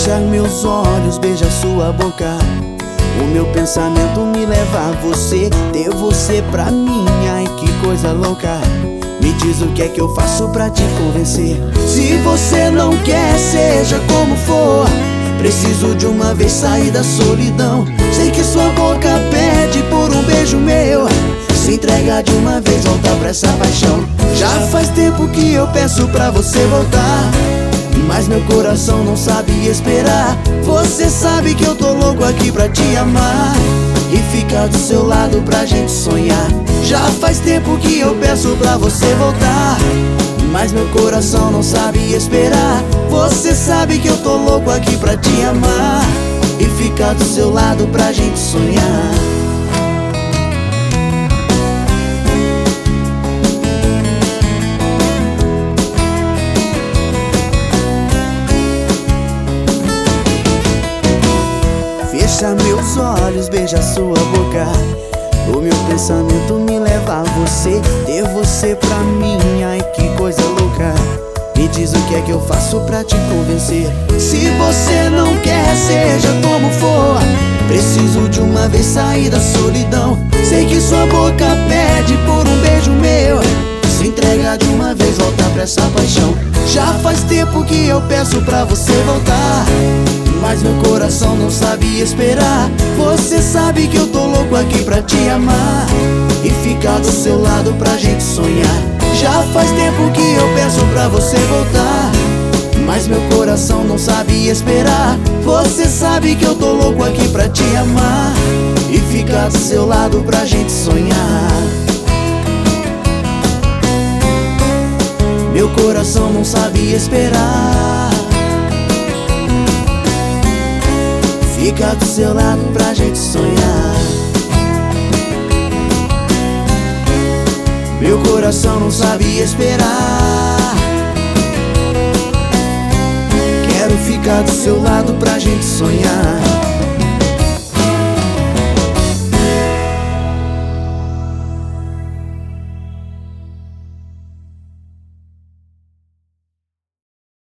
Fecha meus olhos, beija sua boca. O meu pensamento me leva a você, ter você pra mim, ai que coisa louca. Me diz o que é que eu faço pra te convencer. Se você não quer, seja como for, preciso de uma vez sair da solidão. Sei que sua boca pede por um beijo meu, se entrega de uma vez, volta pra essa paixão. Já faz tempo que eu peço pra você voltar, mas meu coração não sabe esperar. Você sabe que eu tô louco aqui pra te amar e ficar do seu lado pra gente sonhar. Já faz tempo que eu peço pra você voltar, mas meu coração não sabe esperar. Você sabe que eu tô louco aqui pra te amar e ficar do seu lado pra gente sonhar. Fecha meus olhos, beija sua boca. O meu pensamento me leva a você, ter você pra mim, ai que coisa louca. Me diz o que é que eu faço pra te convencer. Se você não quer, seja como for, preciso de uma vez sair da solidão. Sei que sua boca pede por um beijo meu, se entrega de uma vez, volta pra essa paixão. Já faz tempo que eu peço pra você voltar, mas meu coração não sabe esperar. Você sabe que eu tô louco aqui pra te amar e ficar do seu lado pra gente sonhar. Já faz tempo que eu peço pra você voltar, mas meu coração não sabe esperar. Você sabe que eu tô louco aqui pra te amar e ficar do seu lado pra gente sonhar. Meu coração não sabe esperar, fica do seu lado pra gente sonhar. Meu coração não sabe esperar, quero ficar do seu lado pra gente sonhar.